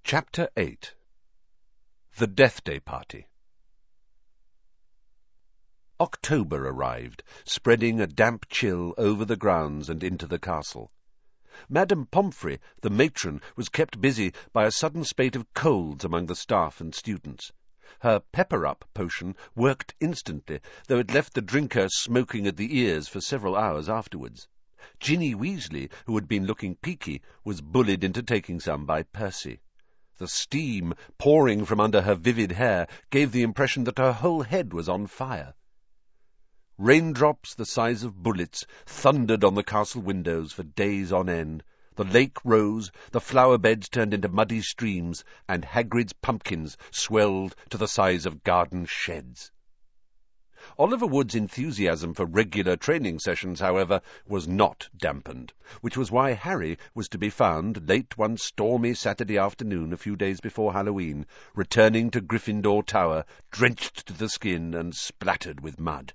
Chapter 8. The Death Day Party. October arrived, spreading a damp chill over the grounds and into the castle. Madame Pomfrey, the matron, was kept busy by a sudden spate of colds among the staff and students. Her pepper-up potion worked instantly, though it left the drinker smoking at the ears for several hours afterwards. Ginny Weasley, who had been looking peaky, was bullied into taking some by Percy. The steam pouring from under her vivid hair gave the impression that her whole head was on fire. Raindrops the size of bullets thundered on the castle windows for days on end. The lake rose, the flower beds turned into muddy streams, and Hagrid's pumpkins swelled to the size of garden sheds. Oliver Wood's enthusiasm for regular training sessions, however, was not dampened, which was why Harry was to be found late one stormy Saturday afternoon a few days before Halloween, returning to Gryffindor Tower, drenched to the skin and splattered with mud.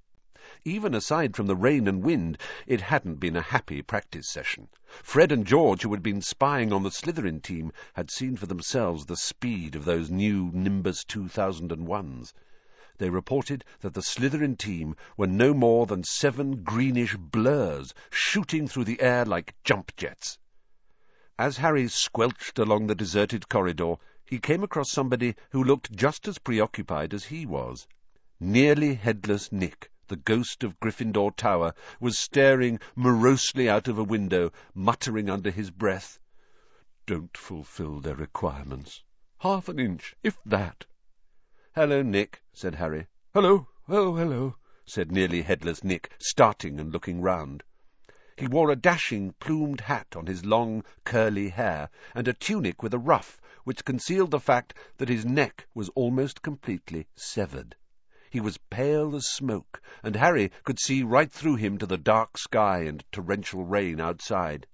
Even aside from the rain and wind, it hadn't been a happy practice session. Fred and George, who had been spying on the Slytherin team, had seen for themselves the speed of those new Nimbus 2001s. They reported that the Slytherin team were no more than 7 greenish blurs shooting through the air like jump jets. As Harry squelched along the deserted corridor, he came across somebody who looked just as preoccupied as he was. Nearly headless Nick, the ghost of Gryffindor Tower, was staring morosely out of a window, muttering under his breath, "Don't fulfil their requirements. Half an inch, if that." "Hello, Nick," said Harry. "Hello. Oh, hello," said nearly headless Nick, starting and looking round. He wore a dashing plumed hat on his long, curly hair, and a tunic with a ruff, which concealed the fact that his neck was almost completely severed. He was pale as smoke, and Harry could see right through him to the dark sky and torrential rain outside.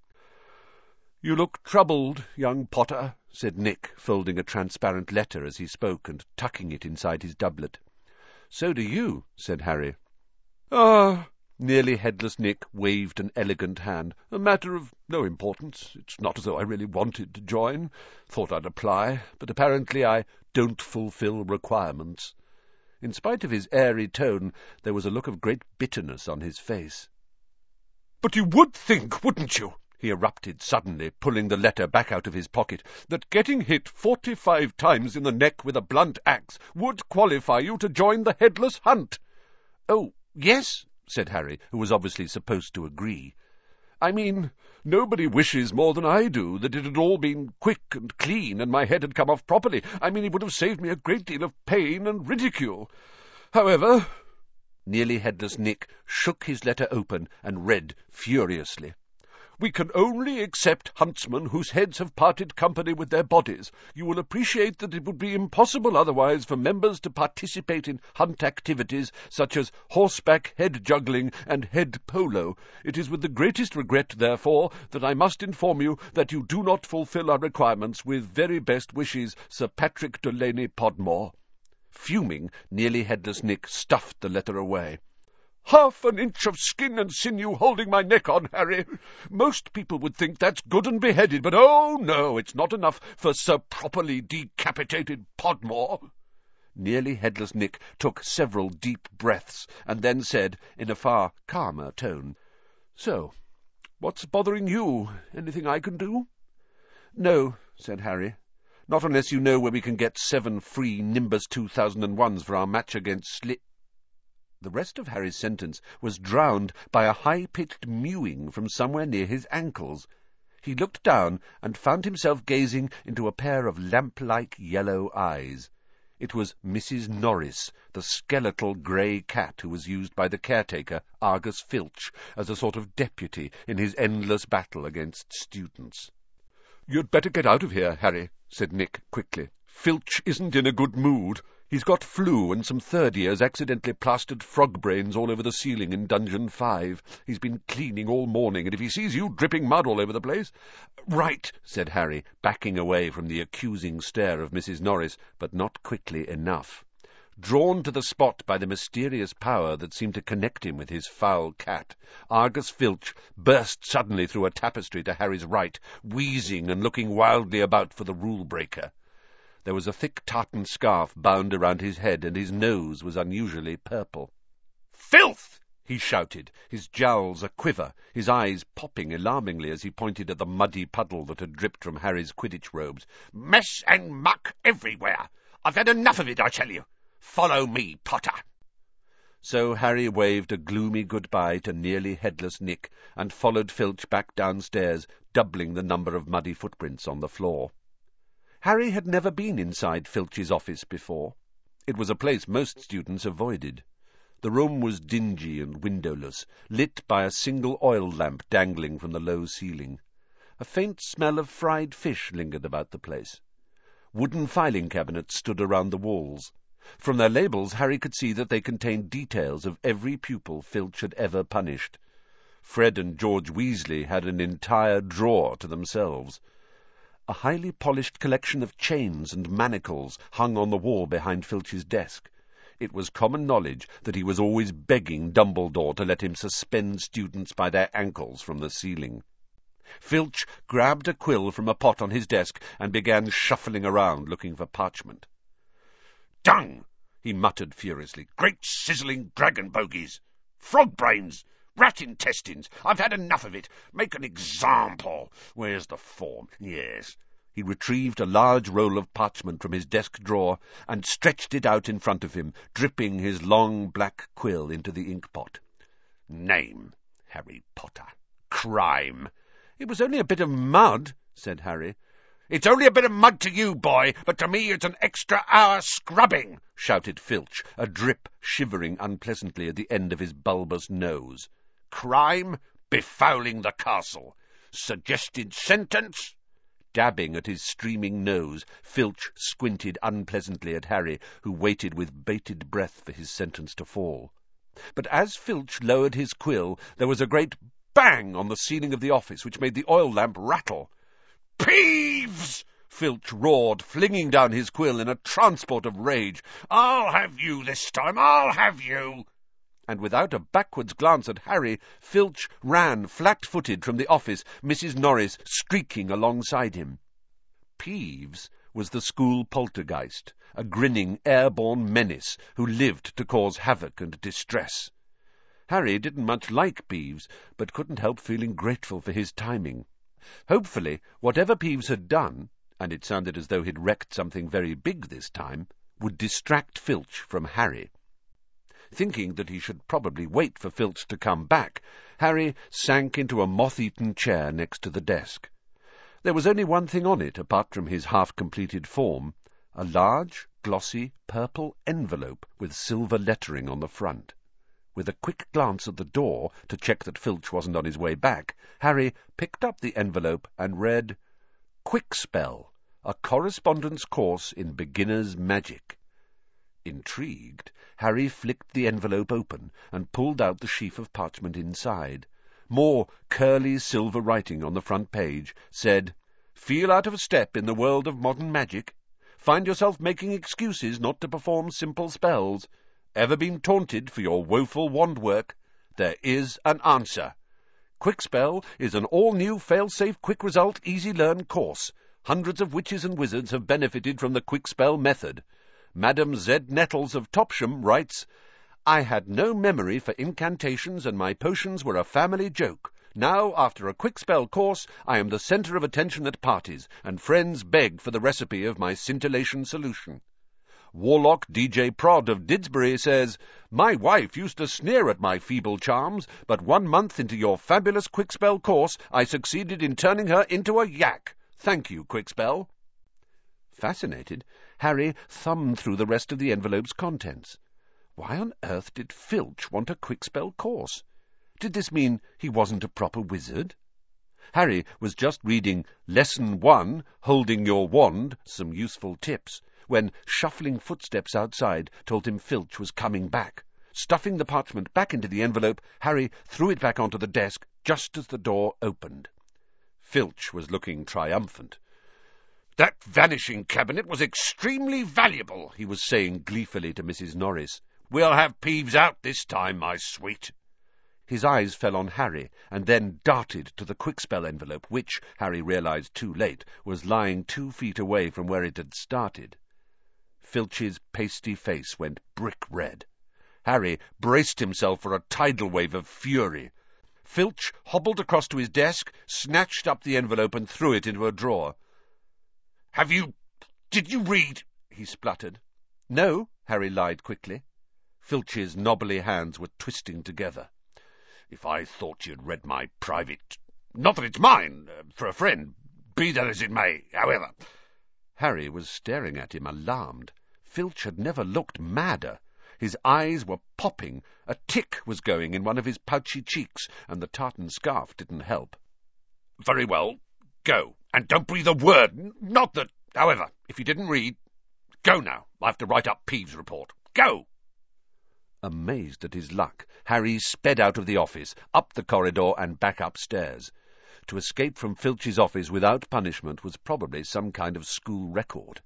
"You look troubled, young Potter," said Nick, folding a transparent letter as he spoke and tucking it inside his doublet. "So do you," said Harry. "Ah," Nearly headless Nick waved an elegant hand. "A matter of no importance. It's not as though I really wanted to join. Thought I'd apply, but apparently I don't fulfil requirements." In spite of his airy tone, there was a look of great bitterness on his face. "But you would think, wouldn't you," he erupted suddenly, pulling the letter back out of his pocket, "that getting hit 45 times in the neck with a blunt axe would qualify you to join the Headless Hunt?" "Oh, yes," said Harry, who was obviously supposed to agree. "I mean, nobody wishes more than I do that it had all been quick and clean and my head had come off properly. I mean, it would have saved me a great deal of pain and ridicule. However—" Nearly headless Nick shook his letter open and read furiously. "We can only accept huntsmen whose heads have parted company with their bodies. You will appreciate that it would be impossible otherwise for members to participate in hunt activities such as horseback head juggling and head polo. It is with the greatest regret, therefore, that I must inform you that you do not fulfil our requirements. With very best wishes, Sir Patrick Delaney Podmore." Fuming, Nearly headless Nick stuffed the letter away. "Half an inch of skin and sinew holding my neck on, Harry. Most people would think that's good and beheaded, but oh no, it's not enough for Sir Properly Decapitated Podmore." Nearly headless Nick took several deep breaths, and then said, in a far calmer tone, "So, what's bothering you? Anything I can do?" "No," said Harry. "Not unless you know where we can get 7 free Nimbus 2001s for our match against The rest of Harry's sentence was drowned by a high-pitched mewing from somewhere near his ankles. He looked down and found himself gazing into a pair of lamp-like yellow eyes. It was Mrs. Norris, the skeletal grey cat who was used by the caretaker, Argus Filch, as a sort of deputy in his endless battle against students. "You'd better get out of here, Harry," said Nick quickly. "Filch isn't in a good mood. He's got flu, and some third years accidentally plastered frog brains all over the ceiling in Dungeon 5. He's been cleaning all morning, and if he sees you dripping mud all over the place—" "Right," said Harry, backing away from the accusing stare of Mrs. Norris, but not quickly enough. Drawn to the spot by the mysterious power that seemed to connect him with his foul cat, Argus Filch burst suddenly through a tapestry to Harry's right, wheezing and looking wildly about for the rule-breaker. There was a thick tartan scarf bound around his head, and his nose was unusually purple. "Filth!" he shouted, his jowls a-quiver, his eyes popping alarmingly as he pointed at the muddy puddle that had dripped from Harry's Quidditch robes. "Mess and muck everywhere! I've had enough of it, I tell you! Follow me, Potter!" So Harry waved a gloomy goodbye to nearly headless Nick, and followed Filch back downstairs, doubling the number of muddy footprints on the floor. Harry had never been inside Filch's office before. It was a place most students avoided. The room was dingy and windowless, lit by a single oil lamp dangling from the low ceiling. A faint smell of fried fish lingered about the place. Wooden filing cabinets stood around the walls. From their labels Harry could see that they contained details of every pupil Filch had ever punished. Fred and George Weasley had an entire drawer to themselves. A highly polished collection of chains and manacles hung on the wall behind Filch's desk. It was common knowledge that he was always begging Dumbledore to let him suspend students by their ankles from the ceiling. Filch grabbed a quill from a pot on his desk and began shuffling around looking for parchment. "Dung!" he muttered furiously. "Great sizzling dragon bogies! Frog brains! Rat intestines! I've had enough of it! Make an example! Where's the form? Yes." He retrieved a large roll of parchment from his desk drawer and stretched it out in front of him, dripping his long black quill into the inkpot. "Name, Harry Potter. Crime." "It was only a bit of mud," said Harry. "It's only a bit of mud to you, boy, but to me it's an extra hour scrubbing," shouted Filch, a drip shivering unpleasantly at the end of his bulbous nose. "Crime, befouling the castle. Suggested sentence?" Dabbing at his streaming nose, Filch squinted unpleasantly at Harry, who waited with bated breath for his sentence to fall. But as Filch lowered his quill, there was a great bang on the ceiling of the office, which made the oil lamp rattle. "Peeves!" Filch roared, flinging down his quill in a transport of rage. "I'll have you this time, I'll have you!" And without a backwards glance at Harry, Filch ran flat-footed from the office, Mrs. Norris streaking alongside him. Peeves was the school poltergeist, a grinning, airborne menace who lived to cause havoc and distress. Harry didn't much like Peeves, but couldn't help feeling grateful for his timing. Hopefully, whatever Peeves had done, and it sounded as though he'd wrecked something very big this time, would distract Filch from Harry. Thinking that he should probably wait for Filch to come back, Harry sank into a moth-eaten chair next to the desk. There was only one thing on it, apart from his half-completed form, a large, glossy, purple envelope with silver lettering on the front. With a quick glance at the door to check that Filch wasn't on his way back, Harry picked up the envelope and read, "Quickspell, a correspondence course in beginner's magic." Intrigued, Harry flicked the envelope open and pulled out the sheaf of parchment inside. More curly silver writing on the front page said, "Feel out of step in the world of modern magic? Find yourself making excuses not to perform simple spells? Ever been taunted for your woeful wand work? There is an answer. Quickspell is an all-new fail-safe quick-result easy-learn course. Hundreds of witches and wizards have benefited from the Quickspell method. Madam Z. Nettles of Topsham writes, "I had no memory for incantations and my potions were a family joke. Now, after a Quickspell course, I am the centre of attention at parties, and friends beg for the recipe of my scintillation solution." Warlock DJ Prod of Didsbury says, "My wife used to sneer at my feeble charms, but 1 month into your fabulous Quickspell course, I succeeded in turning her into a yak. Thank you, Quickspell." Fascinated, Harry thumbed through the rest of the envelope's contents. Why on earth did Filch want a Quickspell course? Did this mean he wasn't a proper wizard? Harry was just reading Lesson 1, Holding Your Wand, Some Useful Tips, when shuffling footsteps outside told him Filch was coming back. Stuffing the parchment back into the envelope, Harry threw it back onto the desk just as the door opened. Filch was looking triumphant. That vanishing cabinet was extremely valuable, he was saying gleefully to Mrs. Norris. We'll have Peeves out this time, my sweet. His eyes fell on Harry, and then darted to the Quickspell envelope, which, Harry realized too late, was lying 2 feet away from where it had started. Filch's pasty face went brick red. Harry braced himself for a tidal wave of fury. Filch hobbled across to his desk, snatched up the envelope and threw it into a drawer. Did you read? He spluttered. No, Harry lied quickly. Filch's knobbly hands were twisting together. If I thought you'd read my private... Not that it's mine, for a friend, be that as it may, however. Harry was staring at him, alarmed. Filch had never looked madder. His eyes were popping, a tick was going in one of his pouchy cheeks, and the tartan scarf didn't help. Very well, go, and don't breathe a word. Not that, however, if you didn't read... Go now, I have to write up Peeves' report. Go! Amazed at his luck, Harry sped out of the office, up the corridor and back upstairs. To escape from Filch's office without punishment was probably some kind of school record.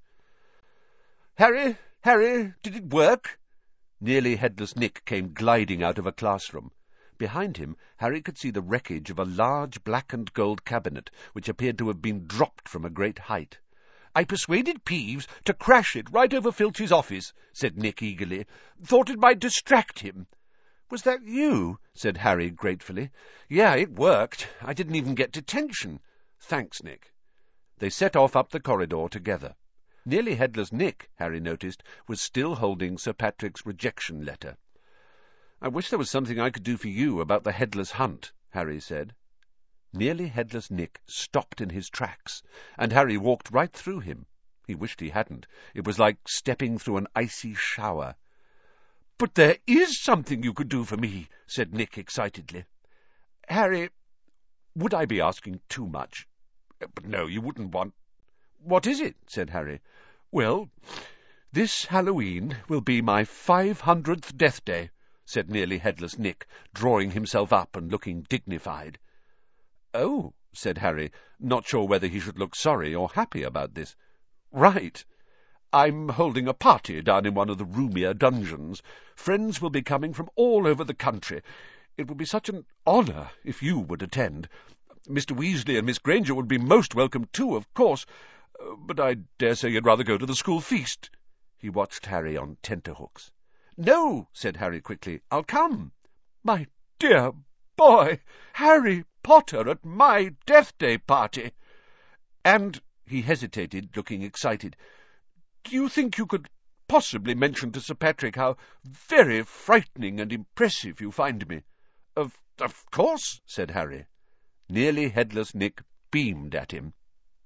Harry, did it work? Nearly Headless Nick came gliding out of a classroom. Behind him, Harry could see the wreckage of a large black and gold cabinet, which appeared to have been dropped from a great height. I persuaded Peeves to crash it right over Filch's office, said Nick eagerly. Thought it might distract him. Was that you? Said Harry gratefully. Yeah, it worked. I didn't even get detention. Thanks, Nick. They set off up the corridor together. Nearly Headless Nick, Harry noticed, was still holding Sir Patrick's rejection letter. I wish there was something I could do for you about the Headless Hunt, Harry said. Nearly Headless Nick stopped in his tracks, and Harry walked right through him. He wished he hadn't. It was like stepping through an icy shower. But there is something you could do for me, said Nick excitedly. Harry, would I be asking too much? But no, you wouldn't want... What is it? Said Harry. Well, this Halloween will be my 500th death day, said Nearly Headless Nick, drawing himself up and looking dignified. Oh, said Harry, not sure whether he should look sorry or happy about this. Right. I'm holding a party down in one of the roomier dungeons. Friends will be coming from all over the country. It would be such an honour if you would attend. Mr. Weasley and Miss Granger would be most welcome too, of course, but I dare say you'd rather go to the school feast. He watched Harry on tenterhooks. No, said Harry quickly, I'll come. My dear boy, Harry Potter at my death-day party. And, he hesitated, looking excited, do you think you could possibly mention to Sir Patrick how very frightening and impressive you find me? Of course, said Harry. Nearly Headless Nick beamed at him.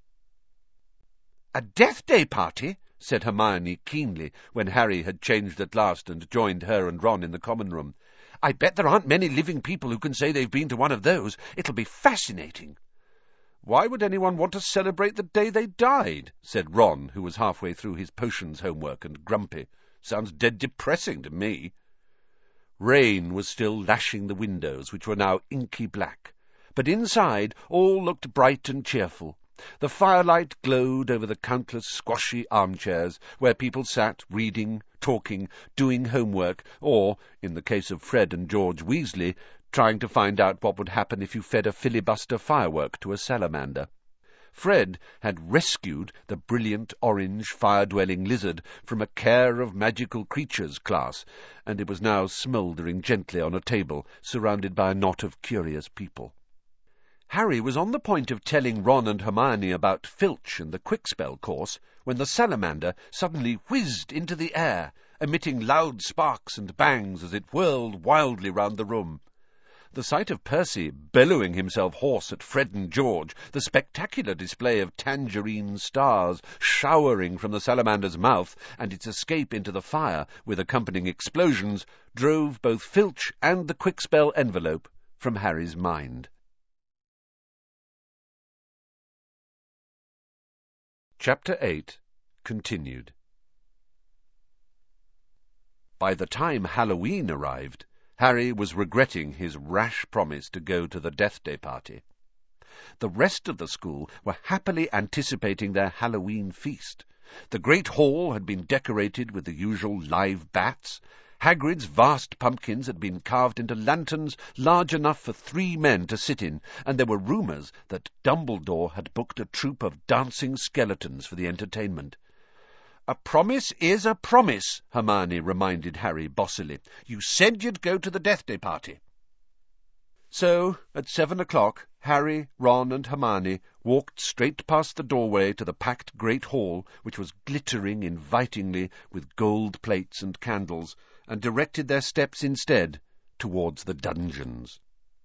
A death-day party? Said Hermione keenly, when Harry had changed at last and joined her and Ron in the common room. I bet there aren't many living people who can say they've been to one of those. It'll be fascinating. Why would anyone want to celebrate the day they died? Said Ron, who was halfway through his potions homework and grumpy. Sounds dead depressing to me. Rain was still lashing the windows, which were now inky black, but inside all looked bright and cheerful. The firelight glowed over the countless squashy armchairs where people sat reading, talking, doing homework, or, in the case of Fred and George Weasley, trying to find out what would happen if you fed a filibuster firework to a salamander. Fred had rescued the brilliant orange fire-dwelling lizard from a Care of Magical Creatures class, and it was now smouldering gently on a table, surrounded by a knot of curious people. Harry was on the point of telling Ron and Hermione about Filch and the Quickspell course when the salamander suddenly whizzed into the air, emitting loud sparks and bangs as it whirled wildly round the room. The sight of Percy bellowing himself hoarse at Fred and George, the spectacular display of tangerine stars showering from the salamander's mouth, and its escape into the fire with accompanying explosions, drove both Filch and the Quickspell envelope from Harry's mind. Chapter 8 Continued. By the time Halloween arrived, Harry was regretting his rash promise to go to the Death Day party. The rest of the school were happily anticipating their Halloween feast. The great hall had been decorated with the usual live bats. Hagrid's vast pumpkins had been carved into lanterns large enough for 3 men to sit in, and there were rumours that Dumbledore had booked a troupe of dancing skeletons for the entertainment. "A promise is a promise," Hermione reminded Harry bossily. "You said you'd go to the Death Day party." So, at 7 o'clock, Harry, Ron, and Hermione walked straight past the doorway to the packed great hall, which was glittering invitingly with gold plates and candles, and directed their steps instead towards the dungeons.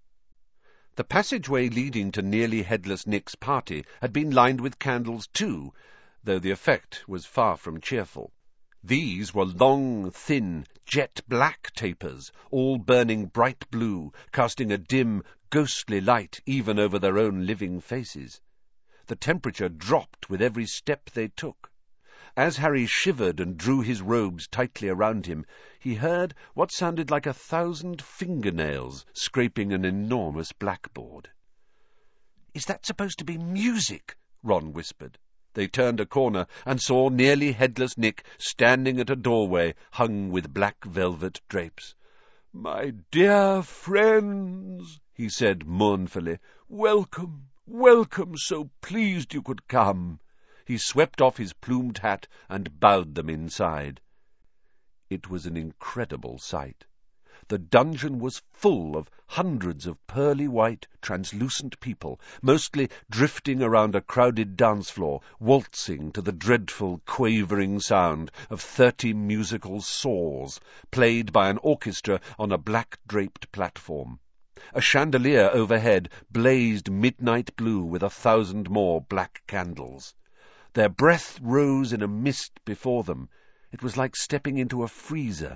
The passageway leading to Nearly Headless Nick's party had been lined with candles too, though the effect was far from cheerful. These were long, thin, jet-black tapers, all burning bright blue, casting a dim, ghostly light even over their own living faces. The temperature dropped with every step they took. As Harry shivered and drew his robes tightly around him, he heard what sounded like 1,000 fingernails scraping an enormous blackboard. "Is that supposed to be music?" Ron whispered. They turned a corner and saw Nearly Headless Nick standing at a doorway hung with black velvet drapes. "My dear friends," he said mournfully, "welcome, welcome, so pleased you could come." He swept off his plumed hat and bowed them inside. It was an incredible sight. The dungeon was full of hundreds of pearly-white, translucent people, mostly drifting around a crowded dance floor, waltzing to the dreadful, quavering sound of 30 musical saws, played by an orchestra on a black-draped platform. A chandelier overhead blazed midnight blue with 1,000 more black candles. Their breath rose in a mist before them. It was like stepping into a freezer.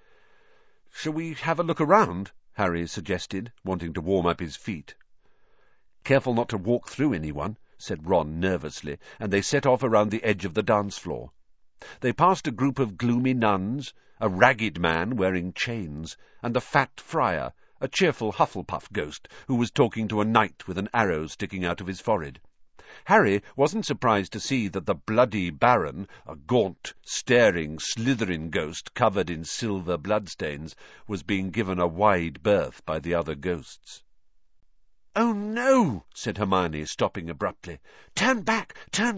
"Shall we have a look around?" Harry suggested, wanting to warm up his feet. "Careful not to walk through anyone," said Ron nervously, and they set off around the edge of the dance floor. They passed a group of gloomy nuns, a ragged man wearing chains, and the fat friar, a cheerful Hufflepuff ghost, who was talking to a knight with an arrow sticking out of his forehead. Harry wasn't surprised to see that the bloody Baron, a gaunt, staring Slytherin ghost covered in silver bloodstains, was being given a wide berth by the other ghosts. "Oh, no!" said Hermione, stopping abruptly. Turn back!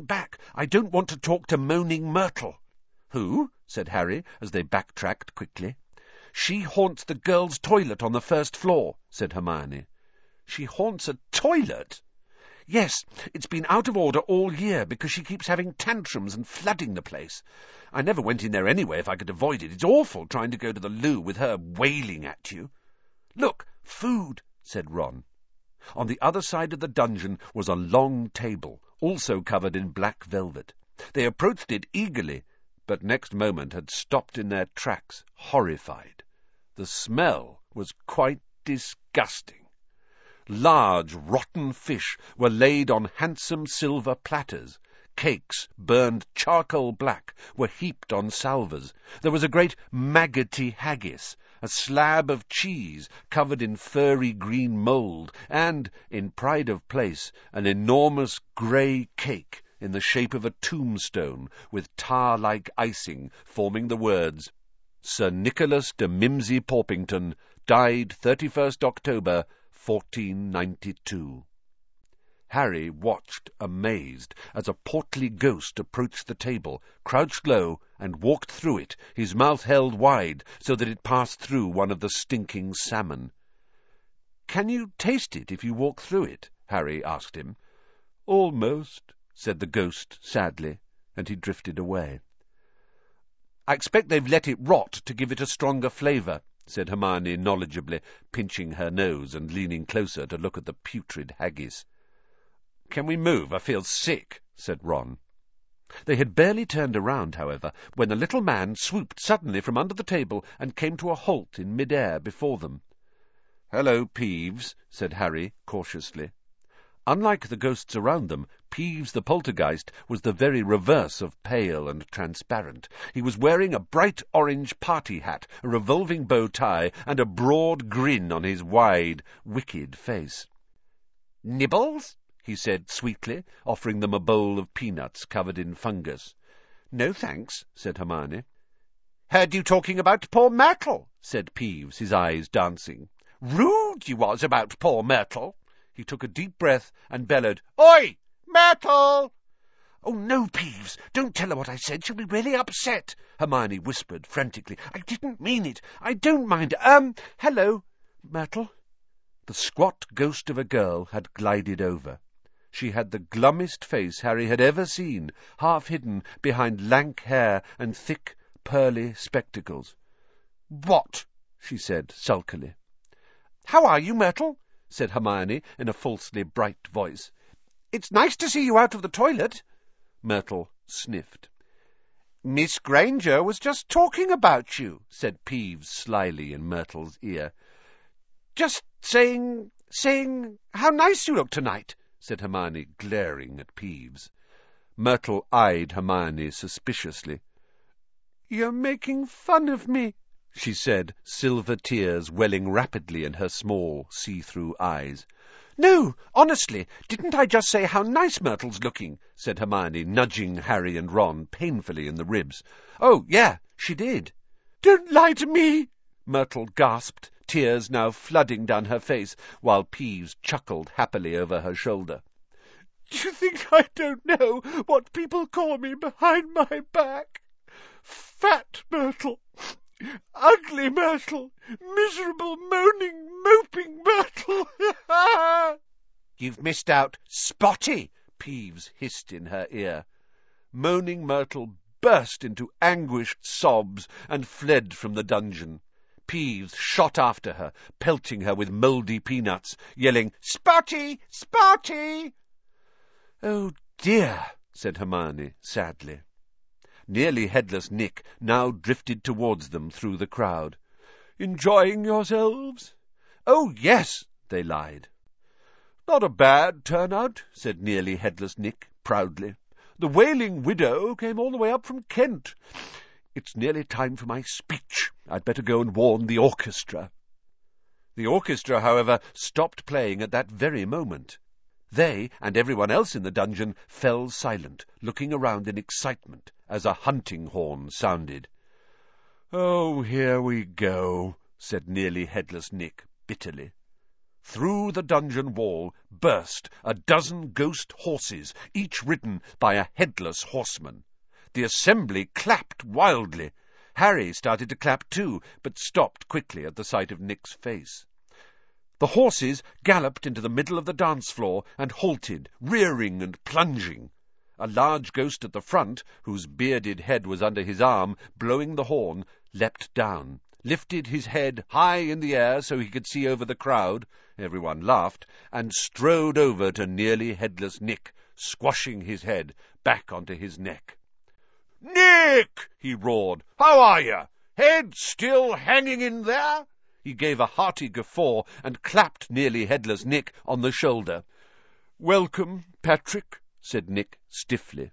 I don't want to talk to Moaning Myrtle." "Who?" said Harry, as they backtracked quickly. "She haunts the girls' toilet on the first floor," said Hermione. "She haunts a toilet?" "Yes, it's been out of order all year because she keeps having tantrums and flooding the place. I never went in there anyway if I could avoid it. It's awful trying to go to the loo with her wailing at you." "Look, food," said Ron. On the other side of the dungeon was a long table, also covered in black velvet. They approached it eagerly, but next moment had stopped in their tracks, horrified. The smell was quite disgusting. Large, rotten fish were laid on handsome silver platters. Cakes, burned charcoal black, were heaped on salvers. There was a great maggoty haggis, a slab of cheese covered in furry green mould, and, in pride of place, an enormous grey cake in the shape of a tombstone with tar-like icing forming the words, "Sir Nicholas de Mimsy Porpington, died 31st October, 1492. Harry watched, amazed, as a portly ghost approached the table, crouched low, and walked through it, his mouth held wide so that it passed through one of the stinking salmon. "Can you taste it if you walk through it?" Harry asked him. "Almost," said the ghost sadly, and he drifted away. "I expect they've let it rot to give it a stronger flavour," said Hermione knowledgeably, pinching her nose and leaning closer to look at the putrid haggis. "Can we move? I feel sick," said Ron. They had barely turned around, however, when the little man swooped suddenly from under the table and came to a halt in mid-air before them. "Hello, Peeves," said Harry cautiously. Unlike the ghosts around them, Peeves the poltergeist was the very reverse of pale and transparent. He was wearing a bright orange party hat, a revolving bow tie, and a broad grin on his wide, wicked face. "Nibbles?" he said sweetly, offering them a bowl of peanuts covered in fungus. "No, thanks," said Hermione. "Heard you talking about poor Myrtle," said Peeves, his eyes dancing. "Rude you was about poor Myrtle." He took a deep breath and bellowed, "Oi, Myrtle!" "Oh, no, Peeves, don't tell her what I said. She'll be really upset," Hermione whispered frantically. "I didn't mean it. I don't mind. Hello, Myrtle." The squat ghost of a girl had glided over. She had the glummest face Harry had ever seen, half hidden behind lank hair and thick, pearly spectacles. "What?" she said sulkily. "How are you, Myrtle?" said Hermione in a falsely bright voice. "It's nice to see you out of the toilet." Myrtle sniffed. "Miss Granger was just talking about you," said Peeves slyly in Myrtle's ear. "Just saying how nice you look tonight," said Hermione, glaring at Peeves. Myrtle eyed Hermione suspiciously. "You're making fun of me," she said, silver tears welling rapidly in her small, see-through eyes. "No, honestly, didn't I just say how nice Myrtle's looking?" said Hermione, nudging Harry and Ron painfully in the ribs. "Oh, yeah, she did." "Don't lie to me," Myrtle gasped, tears now flooding down her face, while Peeves chuckled happily over her shoulder. "Do you think I don't know what people call me behind my back? Fat Myrtle, ugly Myrtle, miserable, moaning, moping Myrtle." "You've missed out Spotty," Peeves hissed in her ear. Moaning Myrtle burst into anguished sobs and fled from the dungeon. Peeves shot after her, pelting her with mouldy peanuts, yelling, "Spotty! Spotty!" "Oh, dear," said Hermione sadly. Nearly Headless Nick now drifted towards them through the crowd. "Enjoying yourselves?" "Oh, yes," they lied. "Not a bad turnout," said Nearly Headless Nick proudly. "The Wailing Widow came all the way up from Kent. It's nearly time for my speech. I'd better go and warn the orchestra." The orchestra, however, stopped playing at that very moment. They and everyone else in the dungeon fell silent, looking around in excitement as a hunting horn sounded. "Oh, here we go," said Nearly Headless Nick bitterly. Through the dungeon wall burst a dozen ghost horses, each ridden by a headless horseman. The assembly clapped wildly. Harry started to clap too, but stopped quickly at the sight of Nick's face. The horses galloped into the middle of the dance floor and halted, rearing and plunging. A large ghost at the front, whose bearded head was under his arm, blowing the horn, leapt down, lifted his head high in the air so he could see over the crowd — everyone laughed — and strode over to Nearly Headless Nick, squashing his head back onto his neck. "Nick!" he roared. "How are you? Head still hanging in there?" He gave a hearty guffaw and clapped Nearly Headless Nick on the shoulder. "Welcome, Patrick," said Nick stiffly.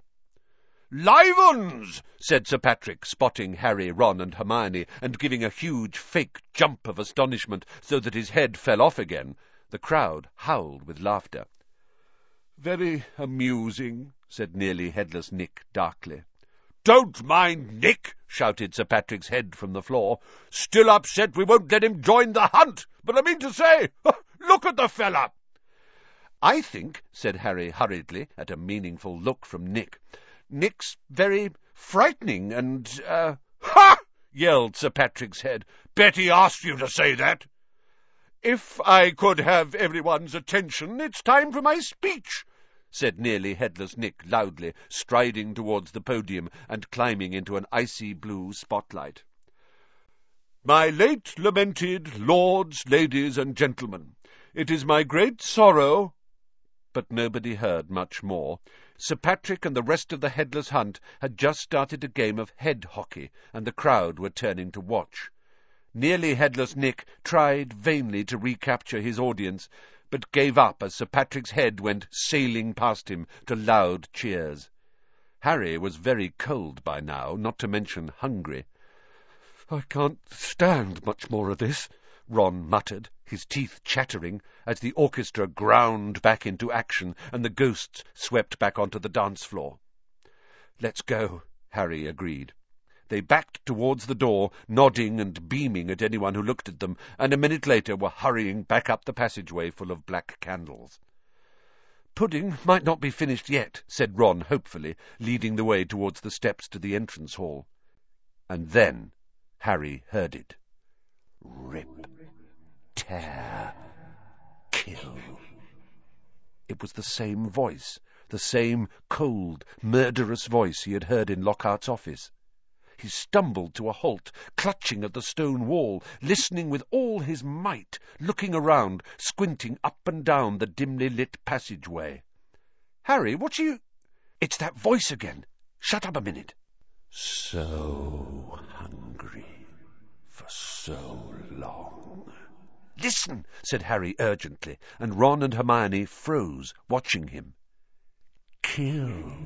"Live-uns!" said Sir Patrick, spotting Harry, Ron and Hermione, and giving a huge fake jump of astonishment so that his head fell off again. The crowd howled with laughter. "Very amusing," said Nearly Headless Nick darkly. "Don't mind Nick," shouted Sir Patrick's head from the floor. "Still upset we won't let him join the hunt, but I mean to say, look at the fella." "I think," said Harry hurriedly, at a meaningful look from Nick, "Nick's very frightening and, "Ha!" yelled Sir Patrick's head. "Bet he asked you to say that." "If I could have everyone's attention, it's time for my speech," said Nearly Headless Nick loudly, striding towards the podium and climbing into an icy blue spotlight. "My late lamented lords, ladies, and gentlemen, it is my great sorrow—" But nobody heard much more. Sir Patrick and the rest of the Headless Hunt had just started a game of head hockey, and the crowd were turning to watch. Nearly Headless Nick tried vainly to recapture his audience, but gave up as Sir Patrick's head went sailing past him to loud cheers. Harry was very cold by now, not to mention hungry. "I can't stand much more of this," Ron muttered, his teeth chattering, as the orchestra ground back into action and the ghosts swept back onto the dance floor. "Let's go," Harry agreed. They backed towards the door, nodding and beaming at anyone who looked at them, and a minute later were hurrying back up the passageway full of black candles. "Pudding might not be finished yet," said Ron hopefully, leading the way towards the steps to the entrance hall. And then Harry heard it. Rip, tear, kill. It was the same voice, the same cold, murderous voice he had heard in Lockhart's office. He stumbled to a halt, clutching at the stone wall, listening with all his might, looking around, squinting up and down the dimly lit passageway. "Harry, what are you—" "It's that voice again. Shut up a minute." "So hungry for so long." "Listen," said Harry urgently, and Ron and Hermione froze, watching him. "Kill.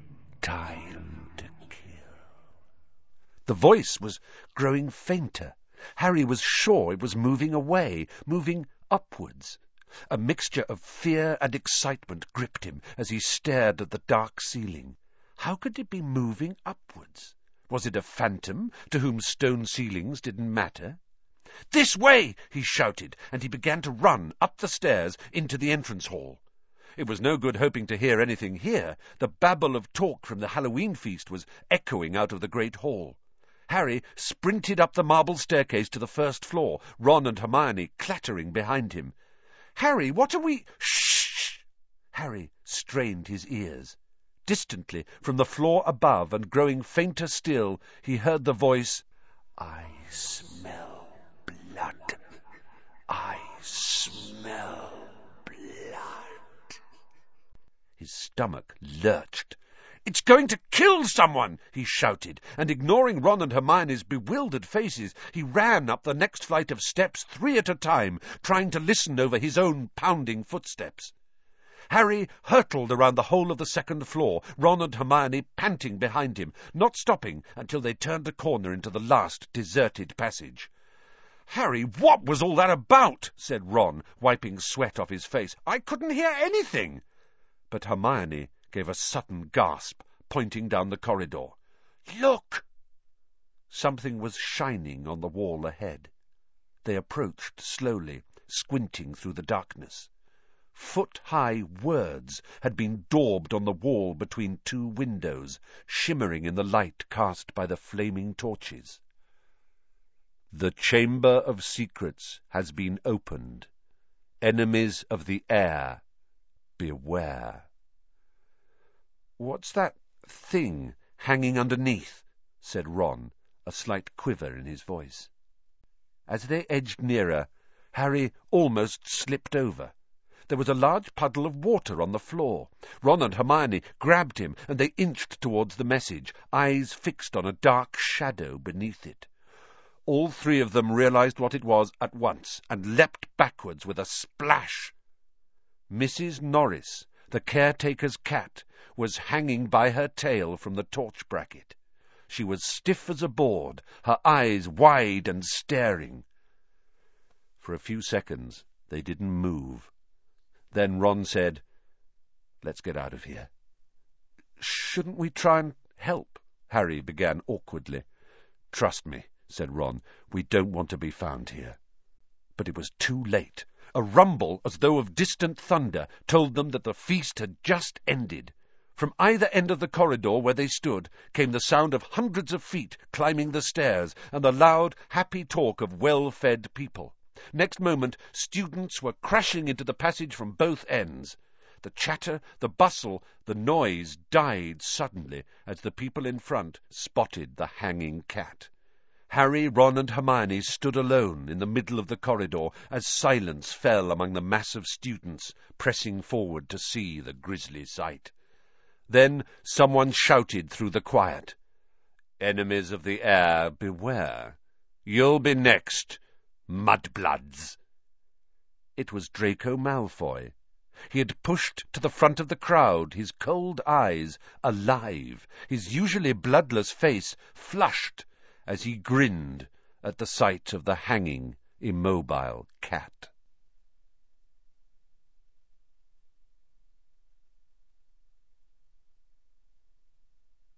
Time to kill." The voice was growing fainter. Harry was sure it was moving away, moving upwards. A mixture of fear and excitement gripped him as he stared at the dark ceiling. How could it be moving upwards? Was it a phantom to whom stone ceilings didn't matter? "This way!" he shouted, and he began to run up the stairs into the entrance hall. It was no good hoping to hear anything here. The babble of talk from the Halloween feast was echoing out of the great hall. Harry sprinted up the marble staircase to the first floor, Ron and Hermione clattering behind him. "Harry, what are we—" "Shh!" Harry strained his ears. Distantly, from the floor above and growing fainter still, he heard the voice, "I smell blood. I smell blood." His stomach lurched. "It's going to kill someone!" he shouted, and ignoring Ron and Hermione's bewildered faces, he ran up the next flight of steps 3 at a time, trying to listen over his own pounding footsteps. Harry hurtled around the whole of the second floor, Ron and Hermione panting behind him, not stopping until they turned a corner into the last deserted passage. "Harry, what was all that about?" said Ron, wiping sweat off his face. "I couldn't hear anything." But Hermione gave a sudden gasp, pointing down the corridor. "Look!" Something was shining on the wall ahead. They approached slowly, squinting through the darkness. Foot-high words had been daubed on the wall between 2 windows, shimmering in the light cast by the flaming torches. "The Chamber of Secrets has been opened. Enemies of the air, beware." "What's that thing hanging underneath?" said Ron, a slight quiver in his voice. As they edged nearer, Harry almost slipped over. There was a large puddle of water on the floor. Ron and Hermione grabbed him, and they inched towards the message, eyes fixed on a dark shadow beneath it. All 3 of them realized what it was at once, and leapt backwards with a splash. Mrs. Norris, the caretaker's cat, was hanging by her tail from the torch bracket. She was stiff as a board, her eyes wide and staring. For a few seconds they didn't move. Then Ron said, "Let's get out of here." "Shouldn't we try and help?" Harry began awkwardly. "Trust me," said Ron, "we don't want to be found here." But it was too late. A rumble, as though of distant thunder, told them that the feast had just ended. From either end of the corridor where they stood came the sound of hundreds of feet climbing the stairs and the loud, happy talk of well-fed people. Next moment, students were crashing into the passage from both ends. The chatter, the bustle, the noise died suddenly as the people in front spotted the hanging cat. Harry, Ron and Hermione stood alone in the middle of the corridor as silence fell among the mass of students pressing forward to see the grisly sight. Then someone shouted through the quiet, "Enemies of the air, beware. You'll be next, mudbloods." It was Draco Malfoy. He had pushed to the front of the crowd, his cold eyes alive, his usually bloodless face flushed as he grinned at the sight of the hanging immobile cat.